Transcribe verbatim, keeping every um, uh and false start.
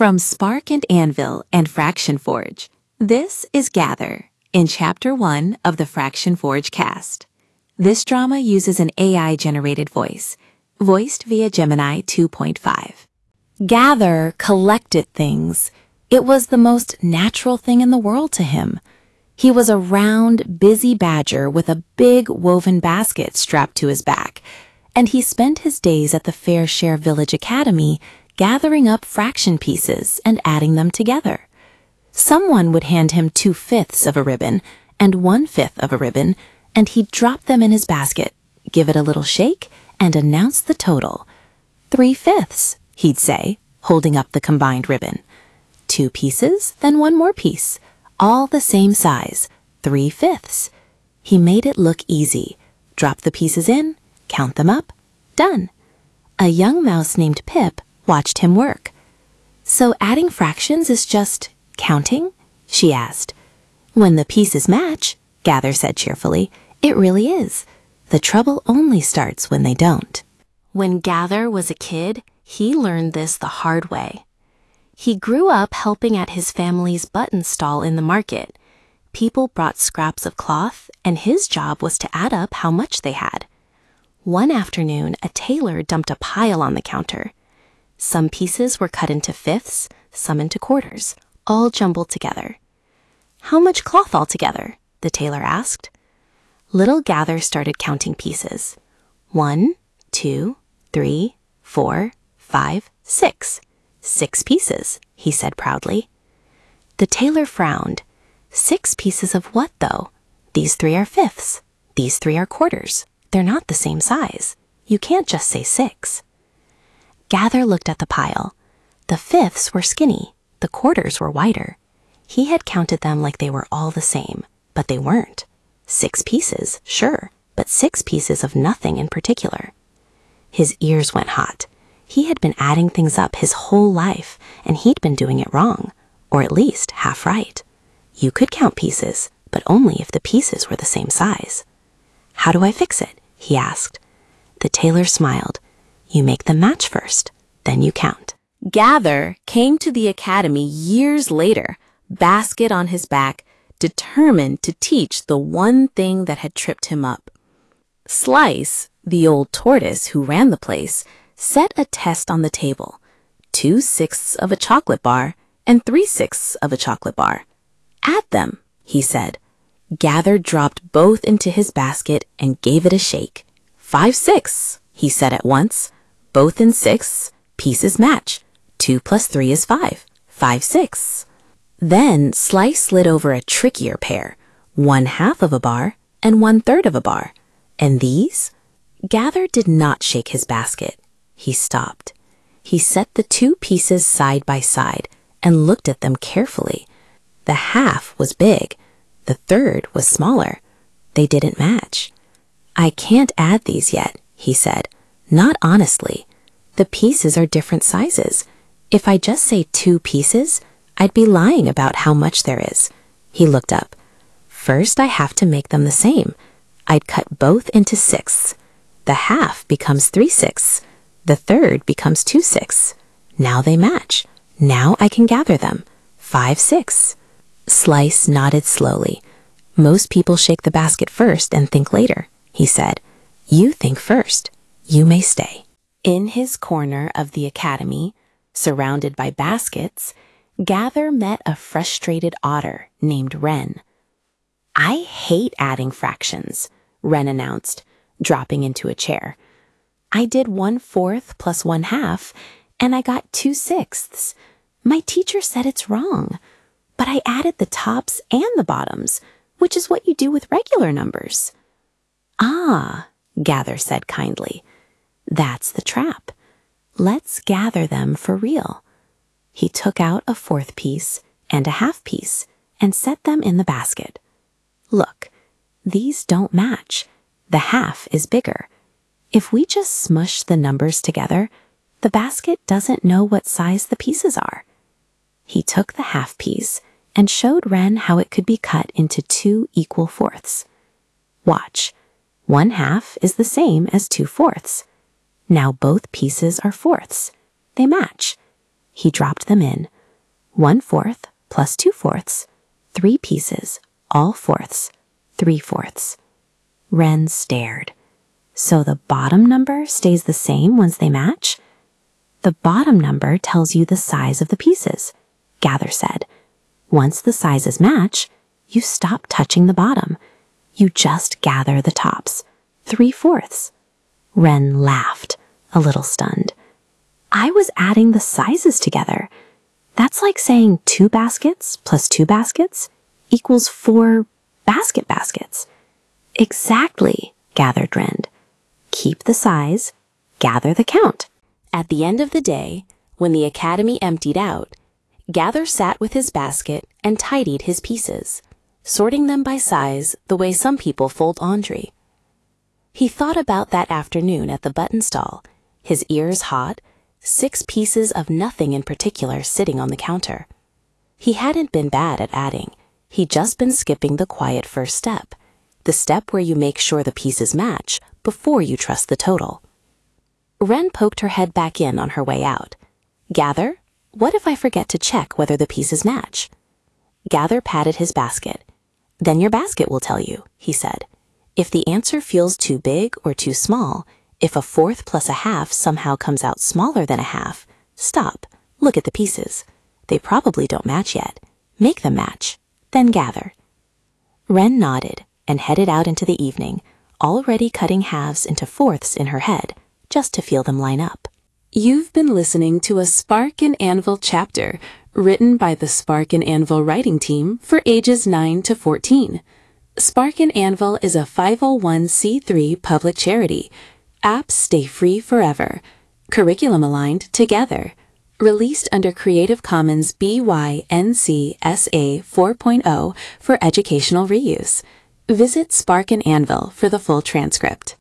From Spark and Anvil and Fraction Forge, this is Gather in Chapter one of the Fraction Forge cast. This drama uses an A I-generated voice, voiced via Gemini two point five. Gather collected things. It was the most natural thing in the world to him. He was a round, busy badger with a big woven basket strapped to his back, and he spent his days at the Fair Share Village Academy gathering up fraction pieces and adding them together. Someone would hand him two-fifths of a ribbon and one-fifth of a ribbon, and he'd drop them in his basket, give it a little shake, and announce the total. Three-fifths, he'd say, holding up the combined ribbon. Two pieces, then one more piece, all the same size, three-fifths. He made it look easy. Drop the pieces in, count them up, done. A young mouse named Pip watched him work. "So adding fractions is just counting?" she asked. "When the pieces match," Gather said cheerfully, "it really is. The trouble only starts when they don't." When Gather was a kid, he learned this the hard way. He grew up helping at his family's button stall in the market. People brought scraps of cloth, and his job was to add up how much they had. One afternoon, a tailor dumped a pile on the counter. Some pieces were cut into fifths, some into quarters, all jumbled together. "How much cloth altogether?" the tailor asked. Little Gather started counting pieces. One, two, three, four, five, six. Six pieces, he said proudly. The tailor frowned. Six pieces of what, though? These three are fifths. These three are quarters. They're not the same size. You can't just say six. Gather looked at the pile. The fifths were skinny. The quarters were wider. He had counted them like they were all the same, but they weren't. Six pieces, sure, but six pieces of nothing in particular. His ears went hot. He had been adding things up his whole life, and he'd been doing it wrong, or at least half right. You could count pieces, but only if the pieces were the same size. "How do I fix it?" he asked. The tailor smiled. "You make them match first, then you count." Gather came to the academy years later, basket on his back, determined to teach the one thing that had tripped him up. Slice, the old tortoise who ran the place, set a test on the table. Two-sixths of a chocolate bar and three-sixths of a chocolate bar. "Add them," he said. Gather dropped both into his basket and gave it a shake. "Five-sixths," he said at once. "Both in sixths, pieces match. Two plus three is five. Five-sixths." Then Slice slid over a trickier pair, one half of a bar and one third of a bar. And these? Gather did not shake his basket. He stopped. He set the two pieces side by side and looked at them carefully. The half was big. The third was smaller. They didn't match. "I can't add these yet," he said. "Not honestly. The pieces are different sizes. If I just say two pieces, I'd be lying about how much there is." He looked up. "First, I have to make them the same. I'd cut both into sixths. The half becomes three-sixths. The third becomes two-sixths. Now they match. Now I can gather them. Five-sixths." Slice nodded slowly. "Most people shake the basket first and think later," he said. "You think first. You may stay." In his corner of the academy, surrounded by baskets, Gather met a frustrated otter named Wren. "I hate adding fractions," Wren announced, dropping into a chair. "I did one-fourth plus one-half, and I got two-sixths. My teacher said it's wrong, but I added the tops and the bottoms, which is what you do with regular numbers." "Ah," Gather said kindly. "That's the trap. Let's gather them for real." He took out a fourth piece and a half piece and set them in the basket. "Look, these don't match. The half is bigger. If we just smush the numbers together, the basket doesn't know what size the pieces are." He took the half piece and showed Wren how it could be cut into two equal fourths. "Watch. One half is the same as two fourths. Now both pieces are fourths. They match. He dropped them in. One fourth plus two fourths, three pieces, all fourths, three fourths. Wren stared. So the bottom number stays the same once they match? The bottom number tells you the size of the pieces, Gather said. Once the sizes match, you stop touching the bottom. You just gather the tops, three fourths. Wren laughed, a little stunned. I was adding the sizes together. That's like saying two baskets plus two baskets equals four basket baskets. Exactly, Gather grinned. Keep the size, gather the count. At the end of the day, when the academy emptied out, Gather sat with his basket and tidied his pieces, sorting them by size the way some people fold laundry. He thought about that afternoon at the button stall, his ears hot, six pieces of nothing in particular sitting on the counter. He hadn't been bad at adding. He'd just been skipping the quiet first step, the step where you make sure the pieces match before you trust the total. Wren poked her head back in on her way out. Gather, what if I forget to check whether the pieces match? Gather patted his basket. Then your basket will tell you, he said. If the answer feels too big or too small, if a fourth plus a half somehow comes out smaller than a half, stop, look at the pieces. They probably don't match yet. Make them match, then gather. Wren nodded and headed out into the evening, already cutting halves into fourths in her head, just to feel them line up. You've been listening to a Spark and Anvil chapter written by the Spark and Anvil writing team for ages nine to fourteen. Spark and Anvil is a five oh one c three public charity. Apps stay free forever. Curriculum aligned together. Released under Creative Commons B Y N C S A four point oh for educational reuse. Visit Spark and Anvil for the full transcript.